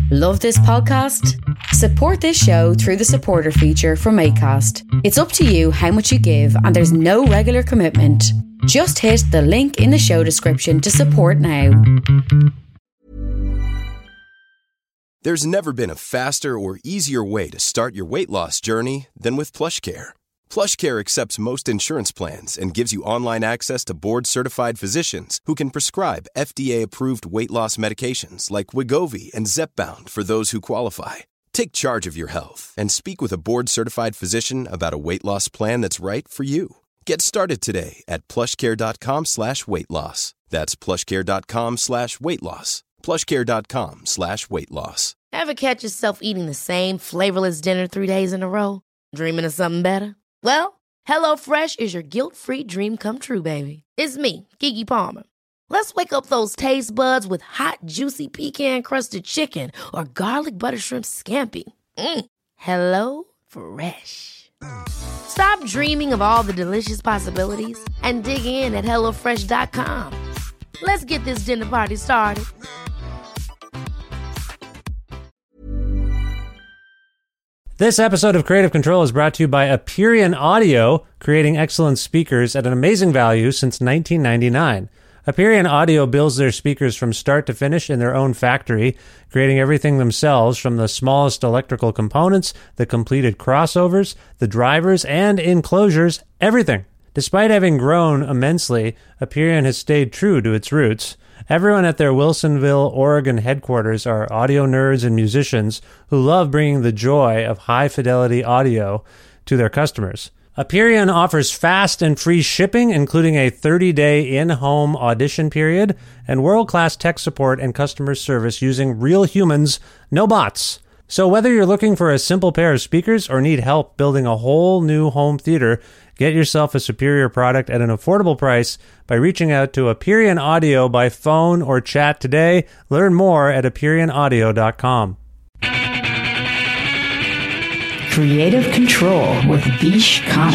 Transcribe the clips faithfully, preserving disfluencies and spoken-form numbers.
Love this podcast? Support this show through the supporter feature from Acast. It's up to you how much you give, and there's no regular commitment. Just hit the link in the show description to support now. There's never been a faster or easier way to start your weight loss journey than with PlushCare. PlushCare accepts most insurance plans and gives you online access to board-certified physicians who can prescribe F D A-approved weight loss medications like Wegovy and Zepbound for those who qualify. Take charge of your health and speak with a board-certified physician about a weight loss plan that's right for you. Get started today at plushcare.com slash weight loss. That's plushcare.com slash weight loss. plushcare.com slash weight loss. Ever catch yourself eating the same flavorless dinner three days in a row? Dreaming of something better? Well, HelloFresh is your guilt-free dream come true, baby. It's me, Keke Palmer. Let's wake up those taste buds with hot, juicy pecan-crusted chicken or garlic butter shrimp scampi. Mm. Hello Fresh. Stop dreaming of all the delicious possibilities and dig in at hello fresh dot com. Let's get this dinner party started. This episode of Creative Control is brought to you by Aperion Audio, creating excellent speakers at an amazing value since nineteen ninety-nine. Aperion Audio builds their speakers from start to finish in their own factory, creating everything themselves from the smallest electrical components, the completed crossovers, the drivers, and enclosures, everything. Despite having grown immensely, Aperion has stayed true to its roots. Everyone at their Wilsonville, Oregon headquarters are audio nerds and musicians who love bringing the joy of high-fidelity audio to their customers. Aperion offers fast and free shipping, including a thirty-day in-home audition period, and world-class tech support and customer service using real humans, no bots. So whether you're looking for a simple pair of speakers or need help building a whole new home theater, get yourself a superior product at an affordable price by reaching out to Aperion Audio by phone or chat today. Learn more at aperion audio dot com. Creative Control with Vish Khanna.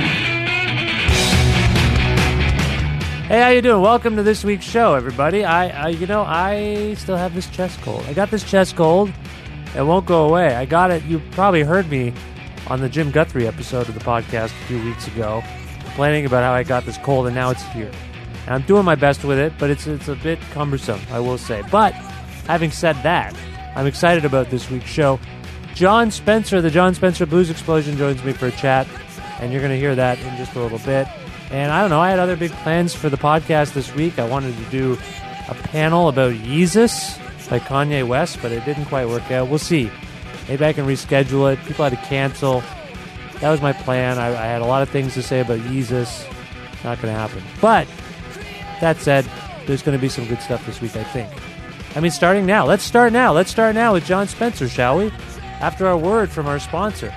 Hey, how you doing? Welcome to this week's show, everybody. I, I, you know, I still have this chest cold. I got this chest cold. It won't go away. I got it. You probably heard me on the Jim Guthrie episode of the podcast a few weeks ago, complaining about how I got this cold, and now it's here. And I'm doing my best with it, but it's it's a bit cumbersome, I will say. But having said that, I'm excited about this week's show. John Spencer, the John Spencer Blues Explosion, joins me for a chat, and you're going to hear that in just a little bit. And I don't know, I had other big plans for the podcast this week. I wanted to do a panel about Yeezus by Kanye West, but it didn't quite work out. We'll see. Maybe I can reschedule it. People had to cancel. That was my plan. I, I had a lot of things to say about Yeezus. Not going to happen. But that said, there's going to be some good stuff this week, I think. I mean, starting now. Let's start now. Let's start now with John Spencer, shall we? After our word from our sponsor.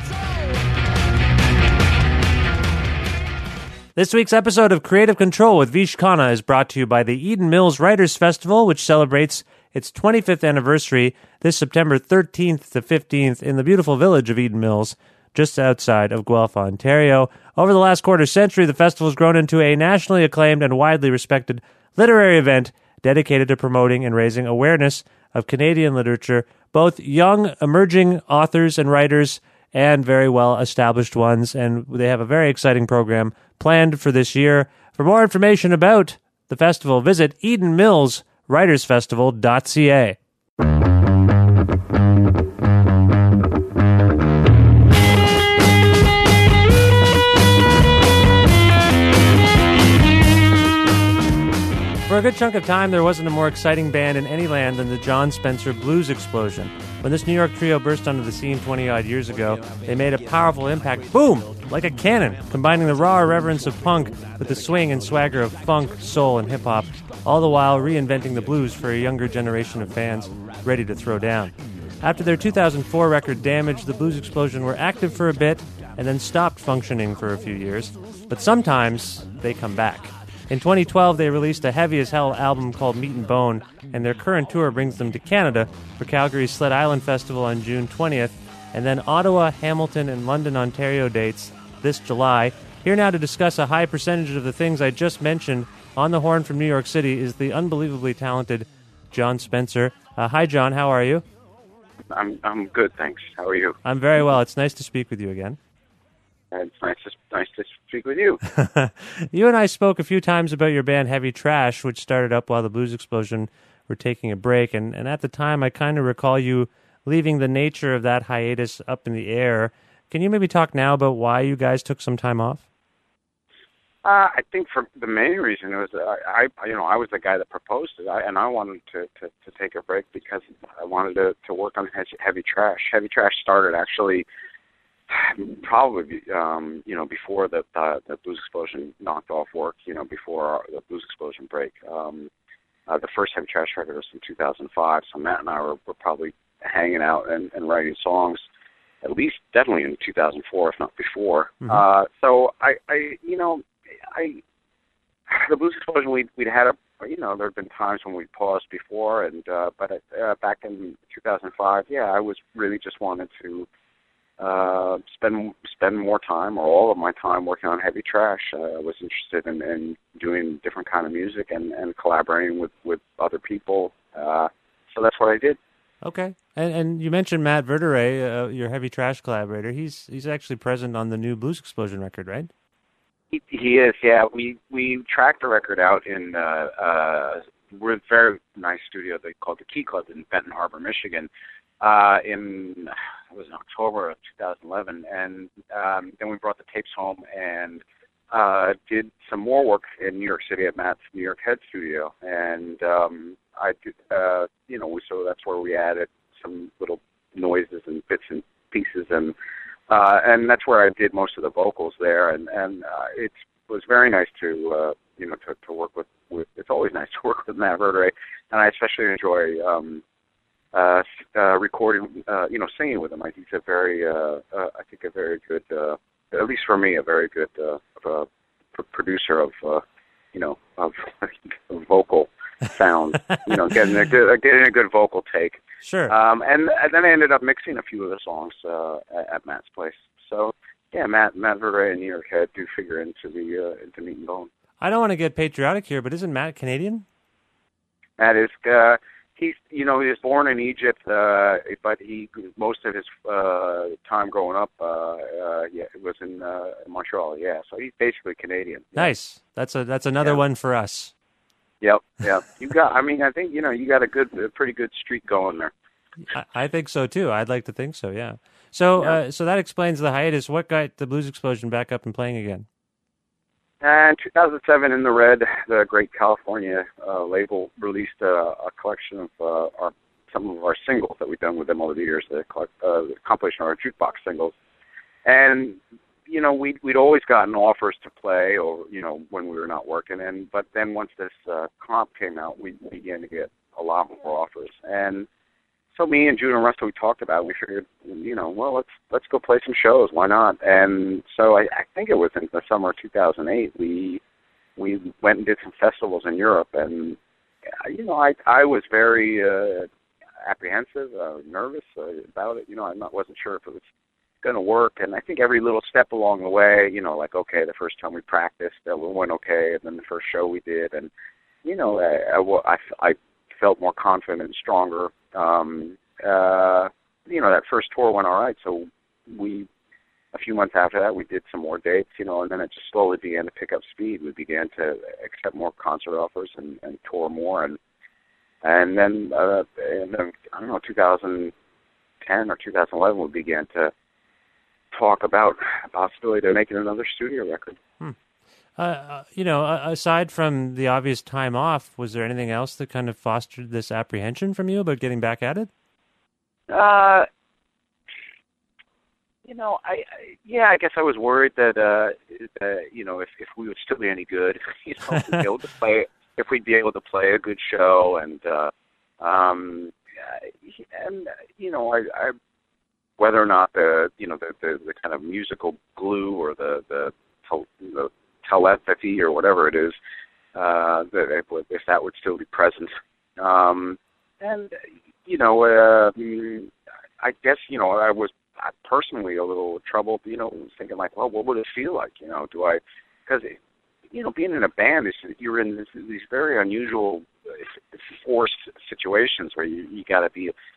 This week's episode of Creative Control with Vish Khanna is brought to you by the Eden Mills Writers Festival, which celebrates its twenty-fifth anniversary this September thirteenth to fifteenth in the beautiful village of Eden Mills, just outside of Guelph, Ontario. Over the last quarter century, the festival has grown into a nationally acclaimed and widely respected literary event dedicated to promoting and raising awareness of Canadian literature, both young, emerging authors and writers and very well-established ones, and they have a very exciting program planned for this year. For more information about the festival, visit eden mills writers festival dot c a. For a good chunk of time, there wasn't a more exciting band in any land than the John Spencer Blues Explosion. When this New York trio burst onto the scene twenty-odd years ago, they made a powerful impact, boom, like a cannon, combining the raw irreverence of punk with the swing and swagger of funk, soul, and hip-hop, all the while reinventing the blues for a younger generation of fans ready to throw down. After their two thousand four record Damage, the Blues Explosion were active for a bit and then stopped functioning for a few years, but sometimes they come back. In twenty twelve, they released a heavy-as-hell album called Meat and Bone, and their current tour brings them to Canada for Calgary's Sled Island Festival on June twentieth, and then Ottawa, Hamilton, and London, Ontario dates this July. Here now to discuss a high percentage of the things I just mentioned on the horn from New York City is the unbelievably talented John Spencer. Uh, hi, John. How are you? I'm I'm good, thanks. How are you? I'm very well. It's nice to speak with you again. It's nice to nice to speak with you. You and I spoke a few times about your band Heavy Trash, which started up while the Blues Explosion were taking a break, and, and at the time I kind of recall you leaving the nature of that hiatus up in the air. Can you maybe talk now about why you guys took some time off? Uh, I think for the main reason was uh, I, I, you know, I was the guy that proposed it, I, and I wanted to, to, to take a break because I wanted to, to work on Heavy Trash. Heavy Trash started actually probably, um, you know, before the, the the Blues Explosion knocked off work. You know, before our, the Blues Explosion break. Um, uh, the first Heavy Trash record was in two thousand five, so Matt and I were, were probably hanging out and, and writing songs. At least, definitely in two thousand four, if not before. Mm-hmm. Uh, so I, I, you know. I, the Blues Explosion, we'd, we'd had a, you know, there had been times when we'd paused before, and uh, but uh, back in two thousand five, yeah, I was really just wanted to uh, spend spend more time, or all of my time, working on Heavy Trash. Uh, I was interested in, in doing different kind of music and, and collaborating with, with other people, uh, so that's what I did. Okay, and and you mentioned Matt Verderay, uh, your Heavy Trash collaborator. He's he's actually present on the new Blues Explosion record, right? He, he is, yeah. We we tracked the record out in uh, uh, we're in a very nice studio they called the Key Club in Benton Harbor, Michigan, uh, in it was in October of two thousand eleven, and um, then we brought the tapes home and uh, did some more work in New York City at Matt's New York Head studio, and um, I did, uh, you know, we, so that's where we added some little noises and bits and pieces and. Uh, and that's where I did most of the vocals there, and and uh, it was very nice to uh, you know to, to work with, with. It's always nice to work with Matt Verderay, and I especially enjoy um, uh, uh, recording, uh, you know, singing with him. I think he's a very, uh, uh, I think a very good, uh, at least for me, a very good uh, uh, producer of, uh, you know, of vocal sound. You know, getting a good, getting a good vocal take. Sure. Um, and, and then I ended up mixing a few of the songs uh, at, at Matt's place. So yeah, Matt Matt Verderay and New York Head do figure into the uh, into Meat and Bone. I don't want to get patriotic here, but isn't Matt Canadian? Matt is. Uh, he's you know he was born in Egypt, uh, but he most of his uh, time growing up, uh, uh, yeah, it was in uh, Montreal. Yeah, so he's basically Canadian. Yeah. Nice. That's a that's another yeah. one for us. Yep, yep. You got. I mean, I think you know you got a good, a pretty good streak going there. I, I think so too. I'd like to think so. Yeah. So, yeah. Uh, so that explains the hiatus. What got the Blues Explosion back up and playing again? And two thousand seven, In the Red, the great California uh, label, released a, a collection of uh, our some of our singles that we've done with them over the years. The, uh, the compilation of our jukebox singles, and you know, we'd, we'd always gotten offers to play, or, you know, when we were not working. And but then once this uh, comp came out, we began to get a lot more offers. And so me and Judah and Russell, we talked about it. We figured, you know, well, let's let's go play some shows. Why not? And so I, I think it was in the summer of two thousand eight. We we went and did some festivals in Europe. And, you know, I, I was very uh, apprehensive, uh, nervous uh, about it. You know, I not, wasn't sure if it was going to work, and I think every little step along the way, you know, like, okay, the first time we practiced, it went okay, and then the first show we did, and, you know, I, I, I felt more confident and stronger. Um, uh, you know, that first tour went all right, so we, a few months after that, we did some more dates, you know, and then it just slowly began to pick up speed. We began to accept more concert offers and, and tour more, and and then, uh, and then, I don't know, two thousand ten or two thousand eleven, we began to talk about the possibility of making another studio record. Hmm. Uh, you know, aside from the obvious time off, was there anything else that kind of fostered this apprehension from you about getting back at it? Uh, you know, I, I yeah, I guess I was worried that, uh, uh, you know, if, if we would still be any good, you know, if we'd be able to play, if we'd be able to play a good show, and, uh, um, and you know, I. I whether or not the you know the, the, the kind of musical glue or the the, tel- the telepathy or whatever it is, uh, that if that would still be present, um, and you know, uh, I guess you know I was personally a little troubled, you know, thinking like, well, what would it feel like, you know? Do I, because you know, being in a band is you're in this, these very unusual, forced situations where you you got to be.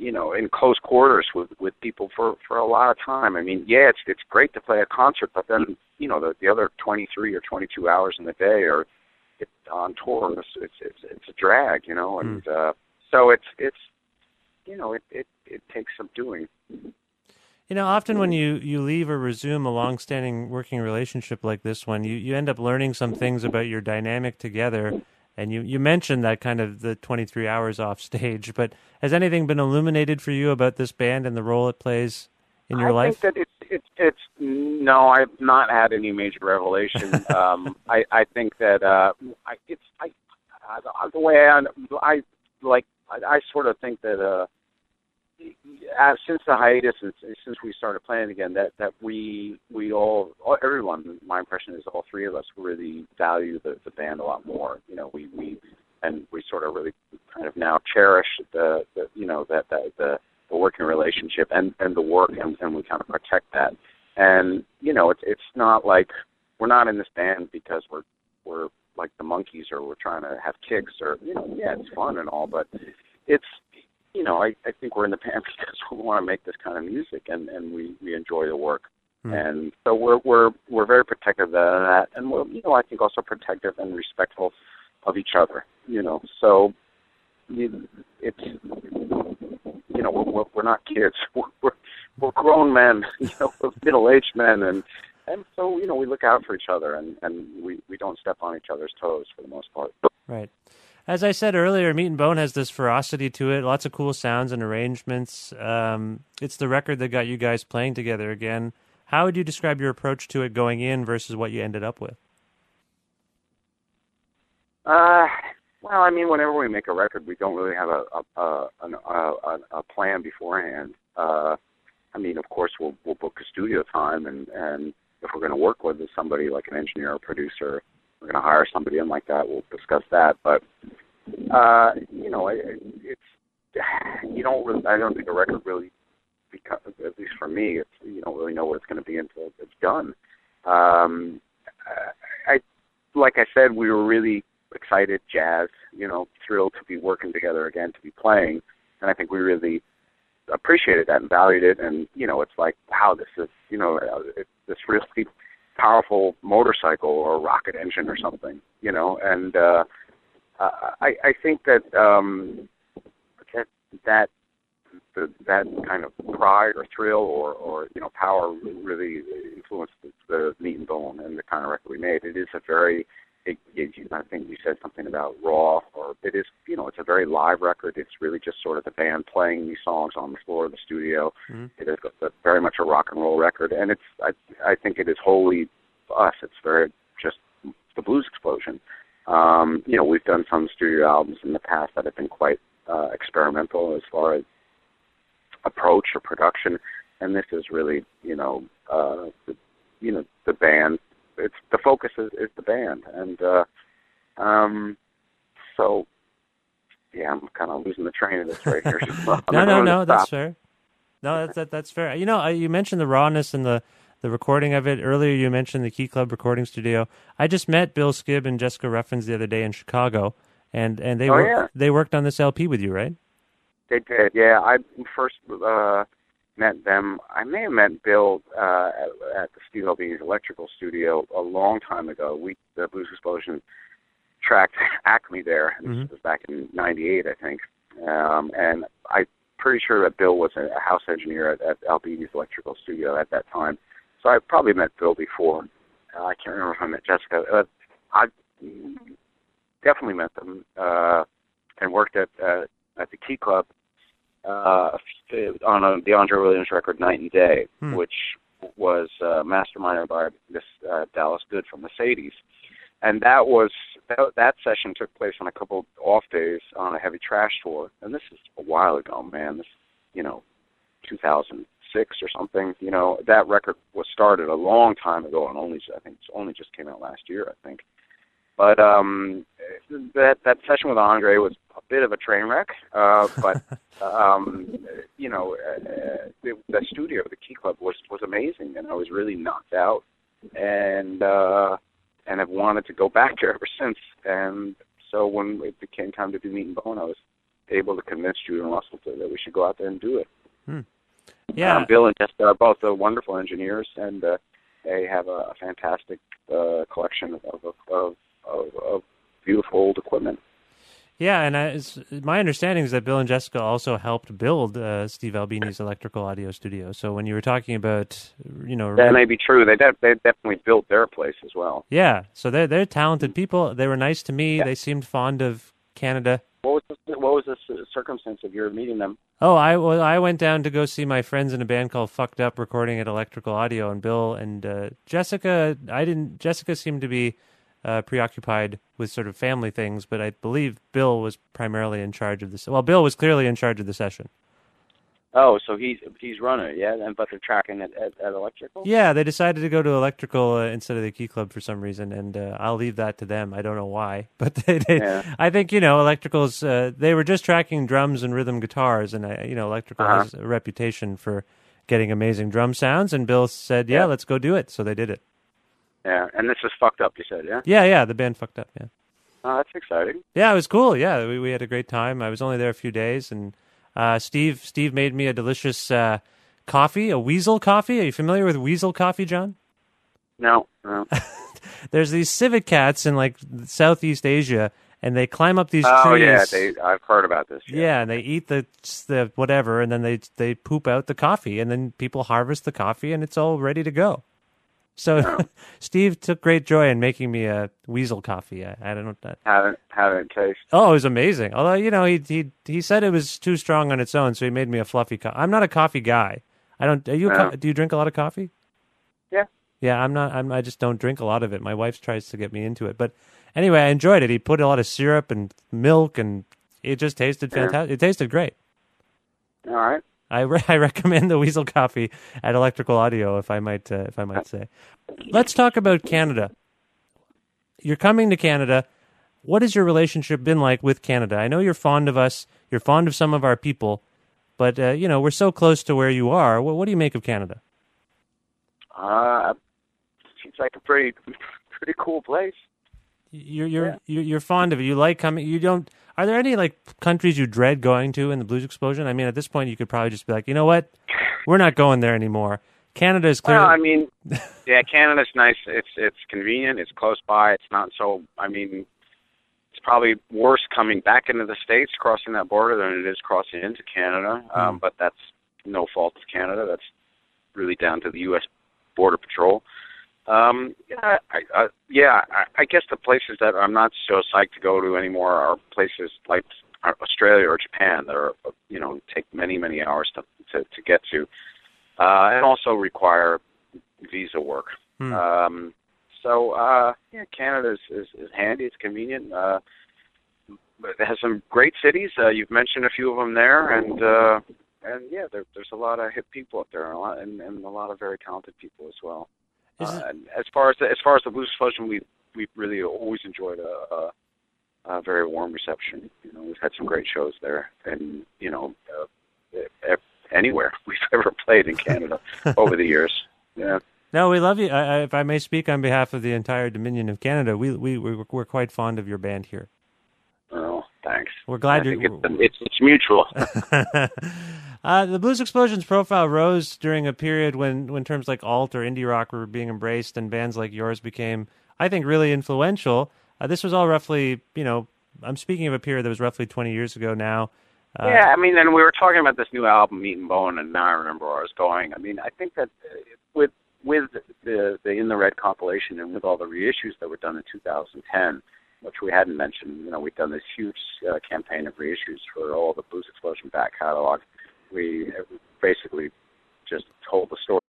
you know, in close quarters with, with people for, for a lot of time. I mean, yeah, it's it's great to play a concert, but then, you know, the, the other twenty-three or twenty-two hours in the day are it, on tour. It's, it's it's it's a drag, you know, and mm. uh, so it's it's you know it, it, it takes some doing. You know, often when you, you leave or resume a long-standing working relationship like this one, you, you end up learning some things about your dynamic together. And you, you mentioned that kind of the twenty-three hours off stage, but has anything been illuminated for you about this band and the role it plays in your I life? I think that it's, it's, it's, no, I've not had any major revelation. um, I, I think that uh, I, it's, I, I, the way I, I like, I, I sort of think that uh, uh, since the hiatus, and since we started playing again, that, that we we all, everyone, my impression is all three of us really value the, the band a lot more. You know, we, we and we sort of really kind of now cherish the, the you know, that, that the, the working relationship and, and the work, and, and we kind of protect that. And, you know, it's it's not like we're not in this band because we're we're like the Monkees or we're trying to have kicks or, you know, yeah, it's fun and all, but it's, you know, I, I think we're in the band because we want to make this kind of music, and, and we, we enjoy the work. Hmm. And so we're we're we're very protective of that, and we're, you know, I think also protective and respectful of each other. You know, so it's, you know, we're we're not kids. We're we're, we're grown men. You know, we're middle-aged men, and and so, you know, we look out for each other, and, and we, we don't step on each other's toes for the most part. Right. As I said earlier, Meat and Bone has this ferocity to it, lots of cool sounds and arrangements. Um, it's the record that got you guys playing together again. How would you describe your approach to it going in versus what you ended up with? Uh, well, I mean, whenever we make a record, we don't really have a a, a, a, a plan beforehand. Uh, I mean, of course, we'll we'll book a studio time, and, and if we're going to work with somebody like an engineer or producer, we're going to hire somebody in like that, we'll discuss that. But, uh, you know, it, it's, you don't really, I don't think a record really, because, at least for me, it's, you don't really know what it's going to be until it's done. Um, I, like I said, we were really excited, jazzed, you know, thrilled to be working together again, to be playing. And I think we really appreciated that and valued it. And, you know, it's like, wow, this is, you know, it, this really powerful motorcycle or rocket engine or something, you know, and uh, I, I think that um, that that the, that kind of pride or thrill or, or you know power really influenced the, the Meat and Bone and the kind of record we made. It is a very, it, it, I think you said something about raw, or it is, you know, it's a very live record. It's really just sort of the band playing these songs on the floor of the studio. Mm-hmm. It is a, a, very much a rock and roll record, and it's I, I think it is wholly us. It's very just the Blues Explosion. Um, you know, we've done some studio albums in the past that have been quite uh, experimental as far as approach or production, and this is really, you know, uh, the, you know, the band. It's the focus is, is the band, and uh, um, so yeah, I'm kind of losing the train of this right here. So no, no, no, that's fair. No, that's that, that's fair. You know, you mentioned the rawness and the. The recording of it. Earlier you mentioned the Key Club recording studio. I just met Bill Skibb and Jessica Ruffins the other day in Chicago, and, and they, oh, worked, yeah. they worked on this L P with you, right? They did, yeah. I first uh, met them. I may have met Bill uh, at, at the Steve Albini's Electrical Studio a long time ago. We The Blues Explosion tracked Acme there. Mm-hmm. This was back in ninety-eight, I think. Um, and I'm pretty sure that Bill was a house engineer at, at Albini's Electrical Studio at that time. So I probably met Bill before. Uh, I can't remember if I met Jessica. Uh, I definitely met them uh, and worked at uh, at the Key Club uh, on a, the Andre Williams record, Night and Day, hmm. which was uh, masterminded by this uh, Dallas Good from Mercedes. And that was that, that session took place on a couple off days on a Heavy Trash tour. And this is a while ago, man. This, you know, two thousand six or something. You know, that record was started a long time ago, and only I think it's only just came out last year, I think. But um, that that session with Andre was a bit of a train wreck. Uh, but um, you know, uh, the, the studio, the Key Club, was was amazing, and I was really knocked out, and uh, and I've wanted to go back there ever since. And so when it became time to do Meat and Bone, I was able to convince Judah and Russell to, that we should go out there and do it. Hmm. Yeah. Um, Bill and Jessica are both uh, wonderful engineers, and uh, they have a, a fantastic uh, collection of of, of, of of beautiful old equipment. Yeah, and I, it's, my understanding is that Bill and Jessica also helped build uh, Steve Albini's electrical audio studio. So when you were talking about, you know, that may be true. They de- they definitely built their place as well. Yeah, so they're they're talented people. They were nice to me. Yeah. They seemed fond of Canada. What was the, what was the circumstance of your meeting them? Oh, I well, I went down to go see my friends in a band called Fucked Up recording at Electrical Audio, and Bill and uh, Jessica. I didn't. Jessica seemed to be uh, preoccupied with sort of family things, but I believe Bill was primarily in charge of this. Well, Bill was clearly in charge of the session. Oh, so he's he's running it, yeah, and but they're tracking it at, at Electrical? Yeah, they decided to go to Electrical uh, instead of the Key Club for some reason, and uh, I'll leave that to them. I don't know why, but they, they, yeah. I think, you know, Electrical's, uh, they were just tracking drums and rhythm guitars, and, uh, you know, Electrical uh-huh. has a reputation for getting amazing drum sounds, and Bill said, yeah, yeah, let's go do it, so they did it. Yeah, and this is Fucked Up, you said, yeah? Yeah, yeah, the band Fucked Up, yeah. Oh, that's exciting. Yeah, it was cool, yeah, we, we had a great time. I was only there a few days, and... Uh, Steve Steve made me a delicious uh, coffee, a Weasel coffee. Are you familiar with Weasel coffee, John? No, no. There's these civet cats in like Southeast Asia, and they climb up these oh, trees. Oh yeah, they, I've heard about this. Yeah. yeah, and they eat the the whatever, and then they they poop out the coffee, and then people harvest the coffee, and it's all ready to go. So no. Steve took great joy in making me a Weasel coffee. I, I don't know that. Haven't haven't tasted. Oh, it was amazing. Although, you know, he he he said it was too strong on its own, so he made me a fluffy coffee. I'm not a coffee guy. I don't. Are you? No. A co- do you drink a lot of coffee? Yeah. Yeah, I'm not. I'm. I just don't drink a lot of it. My wife tries to get me into it, but anyway, I enjoyed it. He put a lot of syrup and milk, and it just tasted fantastic. Yeah. It tasted great. All right. I, re- I recommend the Weasel coffee at Electrical Audio, if I might uh, if I might say. Let's talk about Canada. You're coming to Canada. What has your relationship been like with Canada? I know you're fond of us. You're fond of some of our people, but uh, you know, we're so close to where you are. What, what do you make of Canada? Uh, seems like a pretty pretty cool place. You're you're yeah. you're, you're fond of it. You like coming. You don't. Are there any like countries you dread going to in the Blues Explosion? I mean, at this point, you could probably just be like, you know what, we're not going there anymore. Canada is clearly. Well, I mean, yeah, Canada's nice. It's it's convenient. It's close by. It's not so. I mean, it's probably worse coming back into the States, crossing that border, than it is crossing into Canada. Mm. Um, but that's no fault of Canada. That's really down to the U S Border Patrol. Um, yeah, I, I, yeah, I, I guess the places that I'm not so psyched to go to anymore are places like Australia or Japan that are, you know, take many, many hours to to, to get to, uh, and also require visa work. Hmm. Um, so, uh, yeah, Canada is, is, is handy. It's convenient. Uh, it has some great cities. Uh, you've mentioned a few of them there, and uh, and yeah, there, there's a lot of hip people up there, and a lot, and, and a lot of very talented people as well. Uh, as far as the, as far as the Blues Explosion, we we really always enjoyed a, a, a very warm reception. You know, we've had some great shows there, and you know, uh, anywhere we've ever played in Canada over the years. Yeah. No, we love you. I, I, if I may speak on behalf of the entire Dominion of Canada, we we we're, we're quite fond of your band here. Oh, thanks. We're glad I you're. Think it's, it's it's mutual. Uh, the Blues Explosion's profile rose during a period when, when terms like alt or indie rock were being embraced and bands like yours became, I think, really influential. Uh, this was all roughly, you know, I'm speaking of a period that was roughly twenty years ago now. Uh, yeah, I mean, and we were talking about this new album, Meat and Bone, and now I remember where I was going. I mean, I think that with with the, the In the Red compilation and with all the reissues that were done in two thousand ten, which we hadn't mentioned, you know, we've done this huge uh, campaign of reissues for all the Blues Explosion back catalog. We basically just told the story.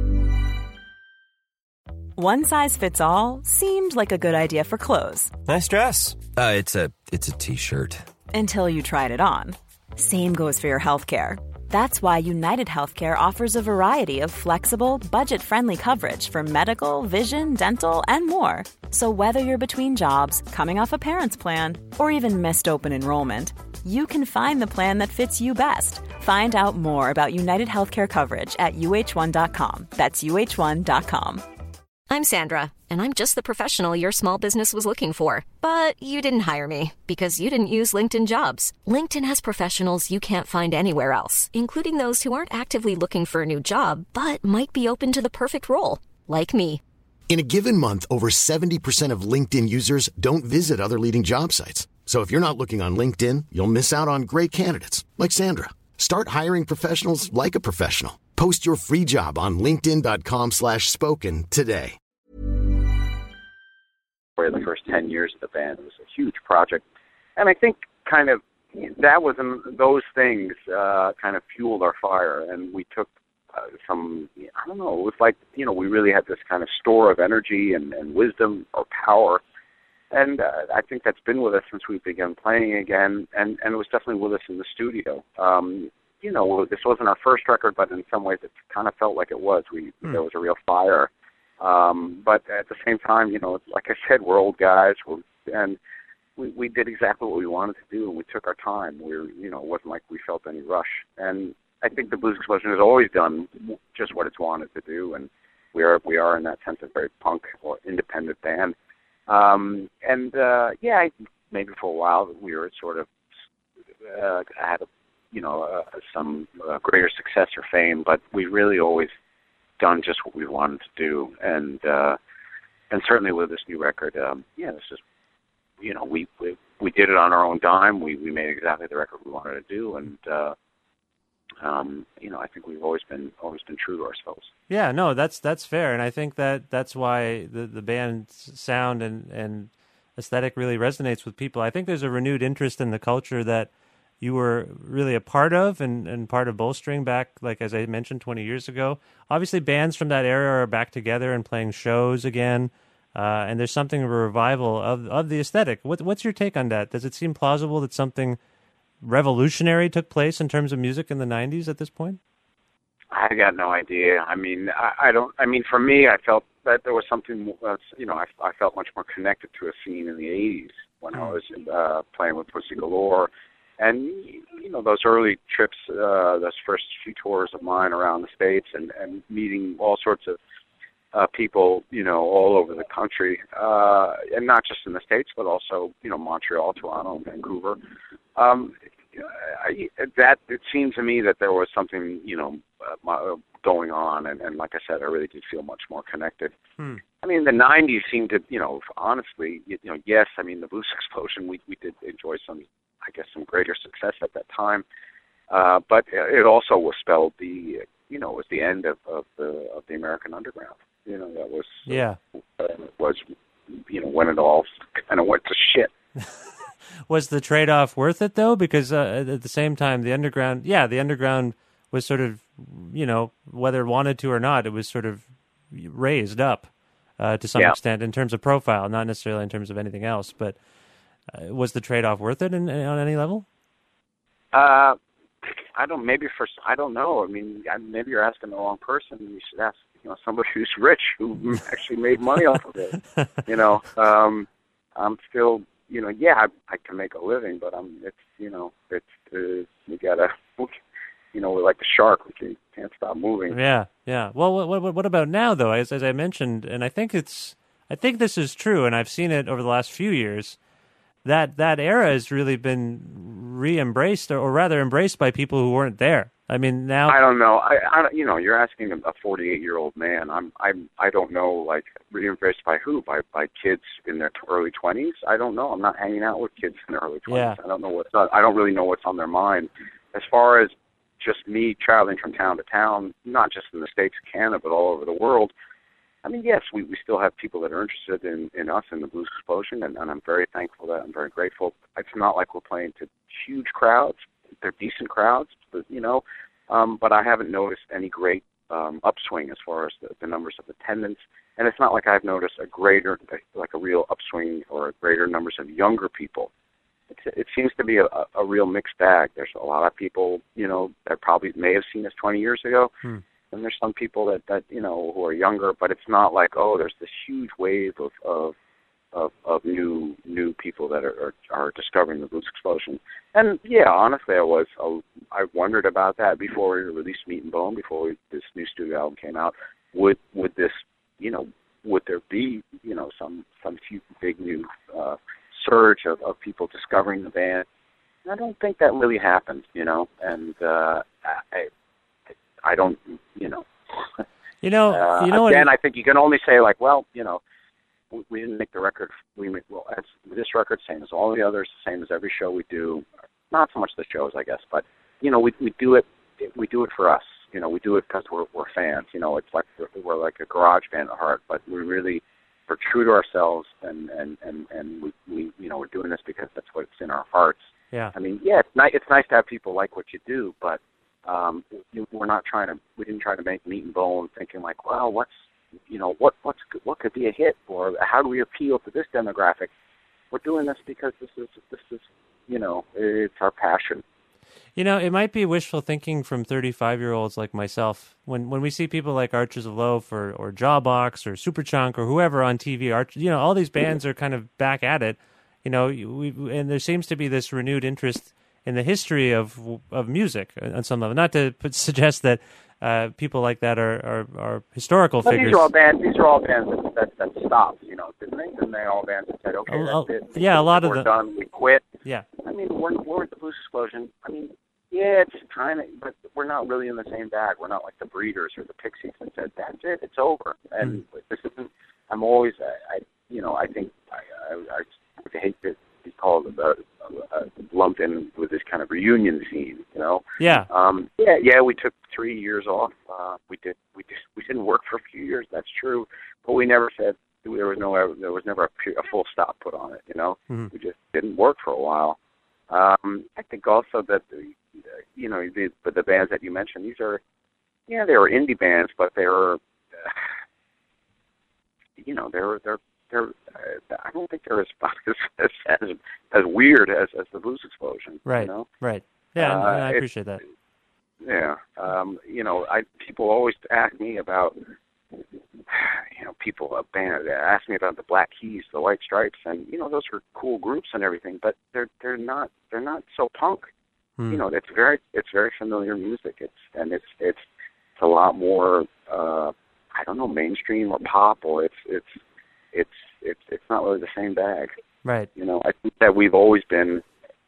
One size fits all seemed like a good idea for clothes. Nice dress. Uh, it's a it's a t-shirt. Until you tried it on. Same goes for your healthcare. That's why United Healthcare offers a variety of flexible, budget-friendly coverage for medical, vision, dental, and more. So whether you're between jobs, coming off a parent's plan, or even missed open enrollment, you can find the plan that fits you best. Find out more about United Healthcare coverage at U H one dot com. That's U H one dot com. I'm Sandra, and I'm just the professional your small business was looking for. But you didn't hire me because you didn't use LinkedIn Jobs. LinkedIn has professionals you can't find anywhere else, including those who aren't actively looking for a new job, but might be open to the perfect role, like me. In a given month, over seventy percent of LinkedIn users don't visit other leading job sites. So if you're not looking on LinkedIn, you'll miss out on great candidates like Sandra. Start hiring professionals like a professional. Post your free job on linkedin dot com slash spoken today. For the first ten years of the band, it was a huge project. And I think kind of that was, those things uh, kind of fueled our fire. And we took uh, some, I don't know, it was like, you know, we really had this kind of store of energy and, and wisdom or power. And uh, I think that's been with us since we began playing again, and, and it was definitely with us in the studio. Um, you know, this wasn't our first record, but in some ways it kind of felt like it was. We hmm. There was a real fire. Um, but at the same time, you know, like I said, we're old guys, we're, and we, we did exactly what we wanted to do, and we took our time. We were, you know, it wasn't like we felt any rush. And I think the Blues Explosion has always done just what it's wanted to do, and we are we are in that sense a very punk or independent band. Um, and, uh, yeah, I, maybe for a while we were sort of, uh, had, a, you know, uh, some uh, greater success or fame, but we really always done just what we wanted to do. And, uh, and certainly with this new record, um, yeah, this is, you know, we, we, we did it on our own dime. We, we made exactly the record we wanted to do. And, uh, Um, you know, I think we've always been always been true to ourselves. Yeah, no, that's that's fair, and I think that that's why the the band's sound and and aesthetic really resonates with people. I think there's a renewed interest in the culture that you were really a part of and, and part of bolstering back, like as I mentioned, twenty years ago. Obviously, bands from that era are back together and playing shows again, uh, and there's something of a revival of of the aesthetic. What, what's your take on that? Does it seem plausible that something revolutionary took place in terms of music in the nineties at this point? I got no idea. I mean, I, I don't. I mean, for me, I felt that there was something. Uh, you know, I, I felt much more connected to a scene in the eighties when I was uh, playing with Pussy Galore, and you know, those early trips, uh, those first few tours of mine around the States, and, and meeting all sorts of uh, people, you know, all over the country, uh, and not just in the States, but also, you know, Montreal, Toronto, Vancouver. Um, I, that it seemed to me that there was something, you know, uh, going on, and, and like I said, I really did feel much more connected. Hmm. I mean, the nineties seemed to, you know, honestly, you, you know, yes, I mean, the Blues Explosion, we we did enjoy some, I guess, some greater success at that time, uh, but it also was spelled the, you know, it was the end of, of the of the American underground. You know, that was yeah, uh, was, you know, when it all kind of went to shit. Was the trade-off worth it, though? Because uh, at the same time, the underground, yeah, the underground was sort of, you know, whether it wanted to or not, it was sort of raised up uh, to some yeah. extent in terms of profile, not necessarily in terms of anything else. But uh, was the trade-off worth it in, in, on any level? Uh, I don't. Maybe for I don't know. I mean, maybe you're asking the wrong person. You should ask, you know, somebody who's rich who actually made money off of it. You know, um, I'm still. You know, yeah, I, I can make a living, but I'm. It's you know, it's uh, we gotta, you know, we're like the shark. We can, can't stop moving. Yeah, yeah. Well, what what what about now though? As as I mentioned, and I think it's, I think this is true, and I've seen it over the last few years. That that era has really been re-embraced, or, or rather embraced by people who weren't there. I mean, now I don't know. I, I you know, you're asking a forty-eight-year-old man. I'm, I'm, I don't know. Like, re-embraced by who? By by kids in their early twenties? I don't know. I'm not hanging out with kids in their early twenties. Yeah. I don't know what's. I don't really know what's on their mind. As far as just me traveling from town to town, not just in the States, Canada, but all over the world. I mean, yes, we, we still have people that are interested in, in us in the Blues Explosion, and, and I'm very thankful that I'm very grateful. It's not like we're playing to huge crowds. They're decent crowds, but, you know, um, but I haven't noticed any great um, upswing as far as the, the numbers of attendance. And it's not like I've noticed a greater, like a real upswing or greater numbers of younger people. It's, it seems to be a, a real mixed bag. There's a lot of people, you know, that probably may have seen us twenty years ago. Hmm. And there's some people that, that, you know, who are younger, but it's not like, oh, there's this huge wave of of of, of new new people that are, are are discovering the Blues Explosion. And yeah, honestly, I was uh, I wondered about that before we released Meat and Bone, before we, this new studio album came out. Would would this, you know, would there be, you know, some some few big new uh, surge of, of people discovering the band? I don't think that really happened, you know, and uh, I, I don't, you know. You know, uh, you know. Again, what, I think you can only say like, well, you know, we, we didn't make the record. We make well, it's, this record, same as all the others, same as every show we do. Not so much the shows, I guess, but you know, we we do it. We do it for us. You know, we do it because we're we're fans. You know, it's like we're, we're like a garage band at heart, but we really we're true to ourselves, and and and and we, we you know we're doing this because that's what's in our hearts. Yeah. I mean, yeah, it's nice. It's nice to have people like what you do, but um, we're not trying to. We didn't try to make meat and bone, thinking like, well, what's you know what what's what could be a hit, or how do we appeal to this demographic? We're doing this because this is this is you know it's our passion. You know, it might be wishful thinking from thirty-five-year-olds like myself. When when we see people like Archers of Loaf or, or Jawbox or Superchunk or whoever on T V, Arch, you know, all these bands are kind of back at it. You know, we, and there seems to be this renewed interest in the history of of music on some level. Not to put, suggest that uh, people like that are, are, are historical but figures. These are all bands. These are all bands that that, that stopped. You know, didn't they? Didn't they all bands that said, okay, Oh, that's oh, it. yeah, a lot we're of them. done. We quit. Yeah. I mean, we're we're at the Blues Explosion. I mean, yeah, it's kind of, but we're not really in the same bag. We're not like the Breeders or the Pixies that said, that's it, it's over. And mm. this isn't. I'm always, I, I you know, I think I I, I would hate to be called uh, uh, lumped in with this kind of reunion scene, you know. Yeah. Um. Yeah. Yeah. We took three years off. Uh. We did. We just we didn't work for a few years. That's true. But we never said there was no. There was never a, a full stop put on it. You know. Mm-hmm. We just didn't work for a while. Um. I think also that the, you know the but the bands that you mentioned, these are, yeah, they were indie bands, but they were, uh, you know, they're they're. They're, uh, I don't think they're as as as, as weird as, as the Blues Explosion. Right. You know? Right. Yeah, uh, I appreciate that. Yeah. Um, you know, I people always ask me about, you know, people a band ask me about the Black Keys, the White Stripes, and you know, those are cool groups and everything, but they're they're not they're not so punk. Hmm. You know, it's very it's very familiar music. It's and it's it's it's a lot more uh, I don't know, mainstream or pop, or it's it's it's it's it's not really the same bag. Right. You know, I think that we've always been,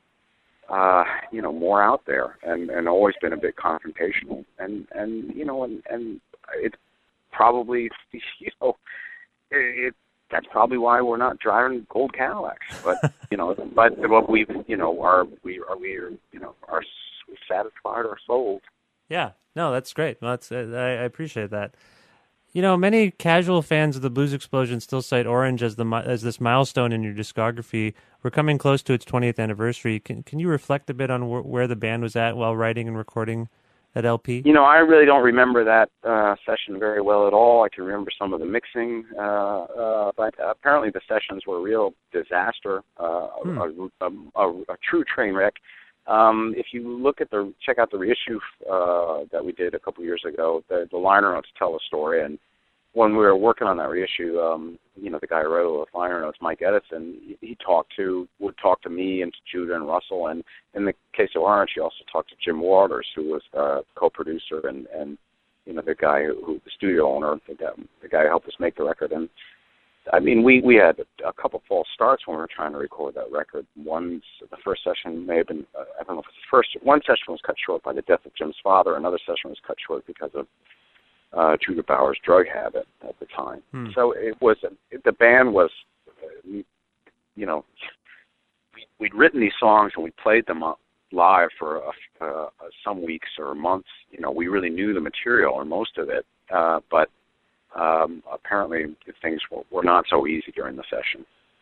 uh, you know, more out there and, and always been a bit confrontational. And, and you know, and, and it probably, you know, it, it that's probably why we're not driving gold Cadillacs. But, you know, but what we've, you know, are we are we are, you know, are satisfied our souls. Yeah. No, that's great. Well, that's, I, I appreciate that. You know, many casual fans of the Blues Explosion still cite Orange as the as this milestone in your discography. We're coming close to its twentieth anniversary. Can can you reflect a bit on wh- where the band was at while writing and recording that L P? You know, I really don't remember that uh, session very well at all. I can remember some of the mixing, uh, uh, but apparently the sessions were a real disaster, uh, hmm. a, a, a, a true train wreck. Um, if you look at the, check out the reissue uh, that we did a couple years ago, the, the liner notes tell a story. And when we were working on that reissue, um, you know, the guy who wrote all the liner notes, Mike Edison, he, he talked to, would talk to me and to Judah and Russell. And in the case of Orange, he also talked to Jim Waters, who was uh, co-producer and, and, you know, the guy who, who the studio owner, the guy, the guy who helped us make the record. And I mean, we, we had a, a couple false starts when we were trying to record that record. One, the first session may have been, uh, I don't know if it's the first, one session was cut short by the death of Jim's father. Another session was cut short because of uh, Judah Bauer's drug habit at the time. Hmm. So it was, it, the band was, uh, you know, we, we'd written these songs and we played them up live for a, uh, some weeks or months. You know, we really knew the material or most of it, uh, but Um, apparently things were, were not so easy during the session.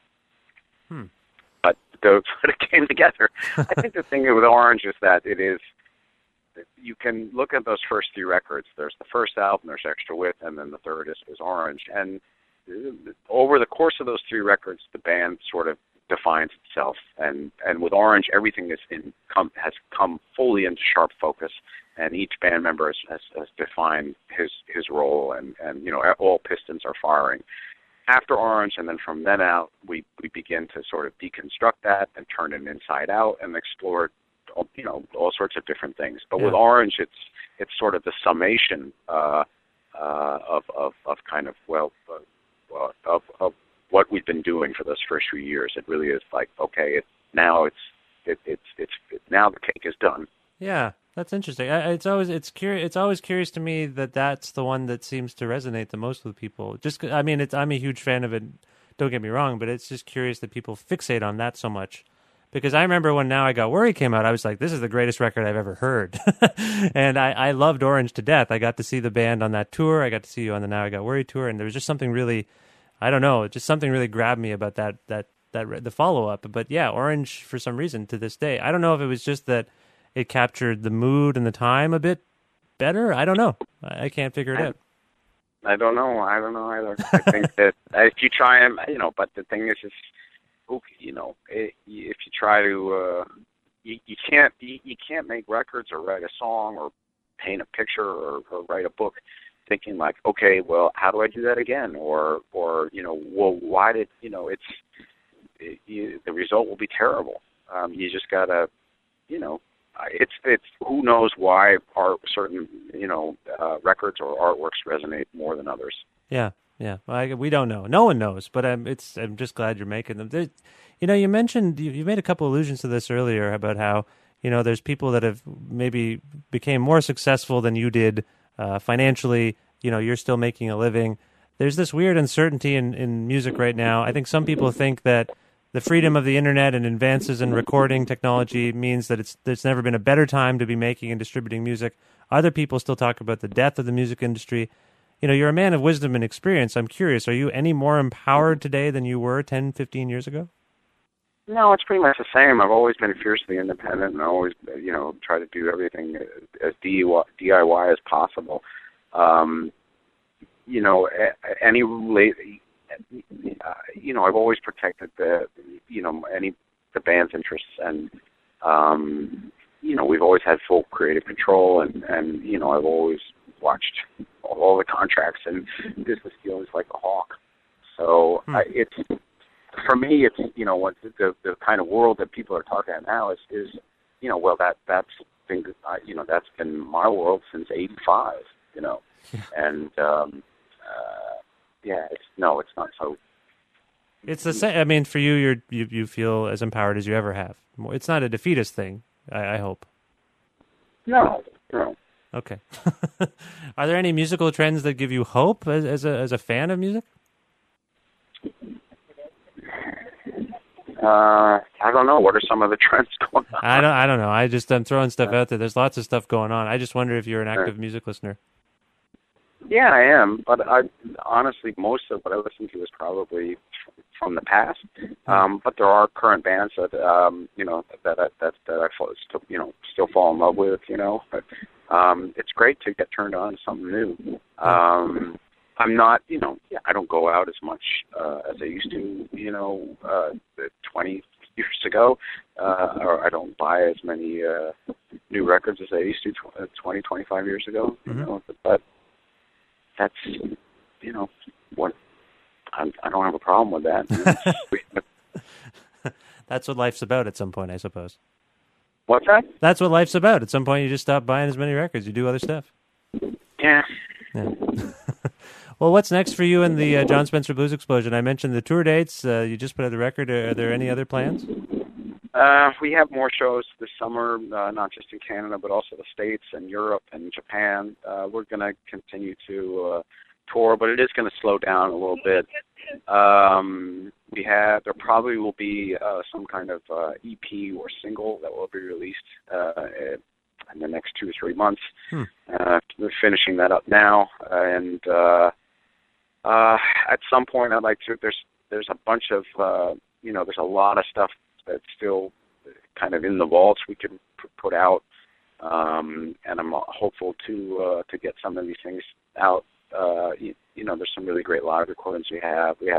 Hmm. But, the, but it came together. I think the thing with Orange is that it is, you can look at those first three records. There's the first album, there's Extra Width, and then the third is, is Orange. And over the course of those three records, the band sort of defines itself. And, and with Orange, everything is in, come, has come fully into sharp focus. And each band member has, has, has defined his his role, and, and you know all pistons are firing. After Orange, and then from then out, we, we begin to sort of deconstruct that and turn it inside out and explore, you know, all sorts of different things. But yeah. with Orange, it's it's sort of the summation uh, uh, of, of of kind of well, uh, uh, of of what we've been doing for those first few years. It really is like, okay, it's now it's it, it's it's it, now the cake is done. Yeah, that's interesting. I, it's always it's curious. It's always curious to me that that's the one that seems to resonate the most with people. Just, 'cause- I mean, it's I'm a huge fan of it. Don't get me wrong, but it's just curious that people fixate on that so much. Because I remember when Now I Got Worried came out, I was like, this is the greatest record I've ever heard. And I, I loved Orange to death. I got to see the band on that tour. I got to see you on the Now I Got Worried tour. And there was just something really, I don't know, just something really grabbed me about that, that, that the follow-up. But yeah, Orange, for some reason, to this day, I don't know if it was just that it captured the mood and the time a bit better. I don't know. I, I can't figure it I, out. I don't know. I don't know either. I think that if you try and, you know, but the thing is, is you know, it, if you try to, uh, you, you can't you, you can't make records or write a song or paint a picture or, or write a book thinking like, okay, well, how do I do that again? Or, or you know, well, why did, you know, it's, it, you, the result will be terrible. Um, you just got to, you know, it's, it's, who knows why art, certain, you know, uh, records or artworks resonate more than others. Yeah. Yeah, well, I, we don't know. No one knows, but I'm, it's, I'm just glad you're making them. There, you know, you mentioned, you, you made a couple allusions to this earlier about how, you know, there's people that have maybe became more successful than you did uh, financially. You know, you're still making a living. There's this weird uncertainty in, in music right now. I think some people think that the freedom of the internet and advances in recording technology means that it's there's never been a better time to be making and distributing music. Other people still talk about the death of the music industry. You know, you're a man of wisdom and experience. I'm curious, are you any more empowered today than you were ten, fifteen years ago? No, it's pretty much the same. I've always been fiercely independent and I always, you know, try to do everything as D I Y as possible. Um, you know, any late, uh, you know, I've always protected the, you know, any, the band's interests and, um, you know, we've always had full creative control and, and, you know, I've always watched all the contracts and business dealings like a hawk. So hmm. I, it's for me, it's you know what the the kind of world that people are talking about now is is you know well that that's been uh, you know that's been my world since eighty-five. You know, yeah. and um, uh, yeah, it's no, it's not so. It's the same. I mean, for you, you're you you feel as empowered as you ever have. It's not a defeatist thing. I, I hope. No, no. Okay. Are there any musical trends that give you hope as, as a as a fan of music? Uh, I don't know. What are some of the trends going on? I don't. I don't know. I just I'm throwing stuff out there. There's lots of stuff going on. I just wonder if you're an active music listener. Yeah, I am. But I honestly, most of what I listen to is probably from the past. Um, but there are current bands that um, you know that I, that that I still you know still fall in love with. You know, but. Um, it's great to get turned on to something new. Um, I'm not, you know, yeah, I don't go out as much uh, as I used to, you know, uh, twenty years ago, uh, or I don't buy as many uh, new records as I used to twenty, twenty-five years ago. You mm-hmm. know, but that's, you know, what I'm, I don't have a problem with that. That's what life's about at some point, I suppose. What's that? That's what life's about. At some point, you just stop buying as many records. You do other stuff. Yeah. yeah. Well, what's next for you in the uh, John Spencer Blues Explosion? I mentioned the tour dates. Uh, you just put out the record. Are there any other plans? Uh, we have more shows this summer, uh, not just in Canada, but also the States and Europe and Japan. Uh, we're going to continue to uh, tour, but it is going to slow down a little bit. Um, we have there probably will be uh, some kind of uh, E P or single that will be released uh, in the next two or three months. Hmm. Uh, we're finishing that up now, and uh, uh, at some point I'd like to. There's there's a bunch of uh, you know there's a lot of stuff that's still kind of in the vaults we can p- put out, um, and I'm hopeful to uh, to get some of these things out. Uh, you, you know, there's some really great live recordings we have. We have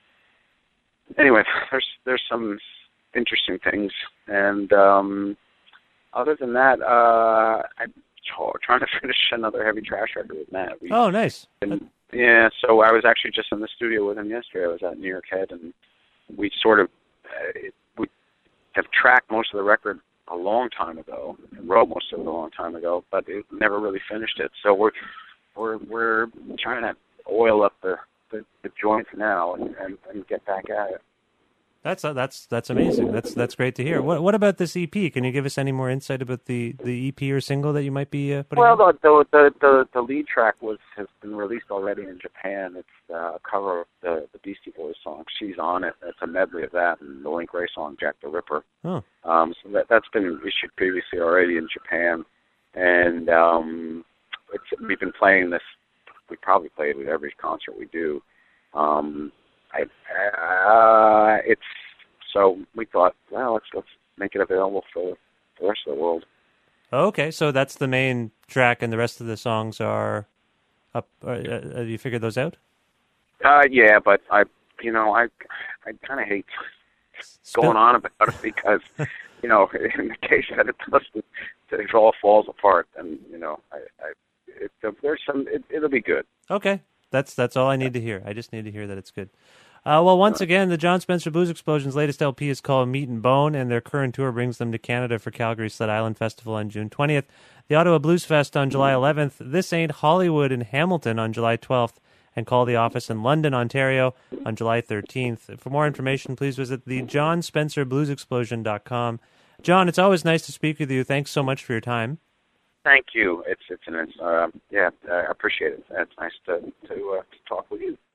a, anyway, there's there's some interesting things, and um, other than that, uh, I'm trying to finish another Heavy Trash record with Matt. We, oh, nice. And, yeah, so I was actually just in the studio with him yesterday. I was at New York Head, and we sort of uh, we have tracked most of the record a long time ago, and wrote most of it a long time ago, but it never really finished it. So we're We're we're trying to oil up the, the, the joints now and, and, and get back at it. That's uh, that's that's amazing. That's that's great to hear. What what about this E P? Can you give us any more insight about the, the E P or single that you might be uh, putting? Well, out? the, the the the lead track was has been released already in Japan. It's uh, a cover of the, the Beastie Boys song "She's On It." It's a medley of that and the Link Ray song "Jack the Ripper." Oh. Um, so that that's been issued previously already in Japan, and um, it's we've been playing this. We probably play it with every concert we do. Um, I, uh, it's so we thought, well, let's let's make it available for the rest of the world. Okay, so that's the main track, and the rest of the songs are up. Uh, have you figured those out? Uh, yeah, but I, you know, I, I kind of hate Spill- going on about it because, you know, in the case that it doesn't, that it all falls apart, and you know, I, I it, there's some, it, it'll be good. Okay, that's that's all I need to hear. I just need to hear that it's good. Uh, well, once again, the John Spencer Blues Explosion's latest L P is called Meat and Bone, and their current tour brings them to Canada for Calgary Sled Island Festival on June twentieth, the Ottawa Blues Fest on July eleventh, This Ain't Hollywood in Hamilton on July twelfth, and Call the Office in London, Ontario on July thirteenth. For more information, please visit the john spencer blues explosion dot com. John, it's always nice to speak with you. Thanks so much for your time. Thank you. It's it's an uh, yeah, I appreciate it. It's nice to to, uh, to talk with you.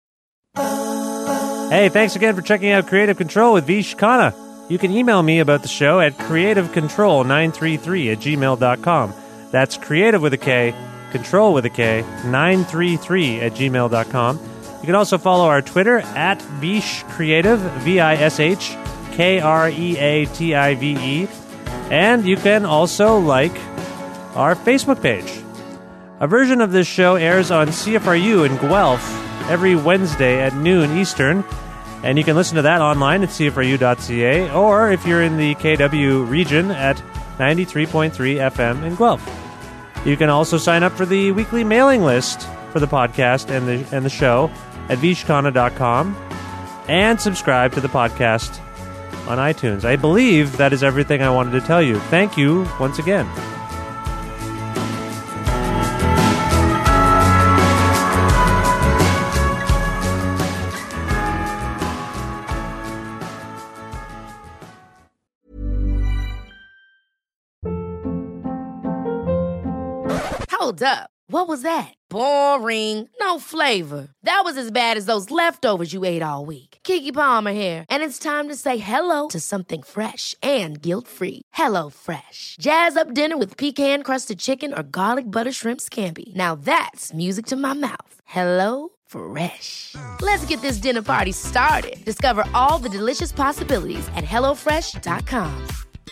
Hey, thanks again for checking out Creative Control with Vish Khanna. You can email me about the show at creative control nine three three at gmail dot com. That's creative with a K, control with a K, nine three three at gmail dot com. You can also follow our Twitter at Vish Creative, V I S H K R E A T I V E. And you can also like our Facebook page. A version of this show airs on C F R U in Guelph every Wednesday at noon Eastern, and you can listen to that online at c f r u dot c a, or if you're in the K W region at ninety-three point three F M in Guelph. You can also sign up for the weekly mailing list for the podcast and the and the show at vish khanna dot com, and subscribe to the podcast on iTunes. I believe that is everything I wanted to tell you. Thank you once again. Hold up. What was that? Boring. No flavor. That was as bad as those leftovers you ate all week. Keke Palmer here. And it's time to say hello to something fresh and guilt-free. Hello Fresh. Jazz up dinner with pecan-crusted chicken or garlic butter shrimp scampi. Now that's music to my mouth. Hello Fresh. Let's get this dinner party started. Discover all the delicious possibilities at hello fresh dot com.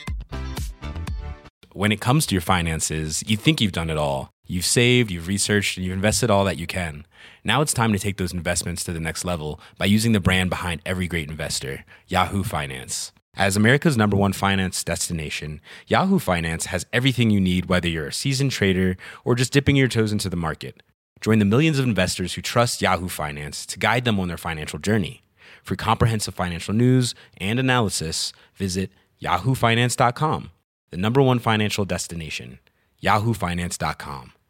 When it comes to your finances, you think you've done it all. You've saved, you've researched, and you've invested all that you can. Now it's time to take those investments to the next level by using the brand behind every great investor, Yahoo Finance. As America's number one finance destination, Yahoo Finance has everything you need, whether you're a seasoned trader or just dipping your toes into the market. Join the millions of investors who trust Yahoo Finance to guide them on their financial journey. For comprehensive financial news and analysis, visit yahoo finance dot com, the number one financial destination, yahoo finance dot com.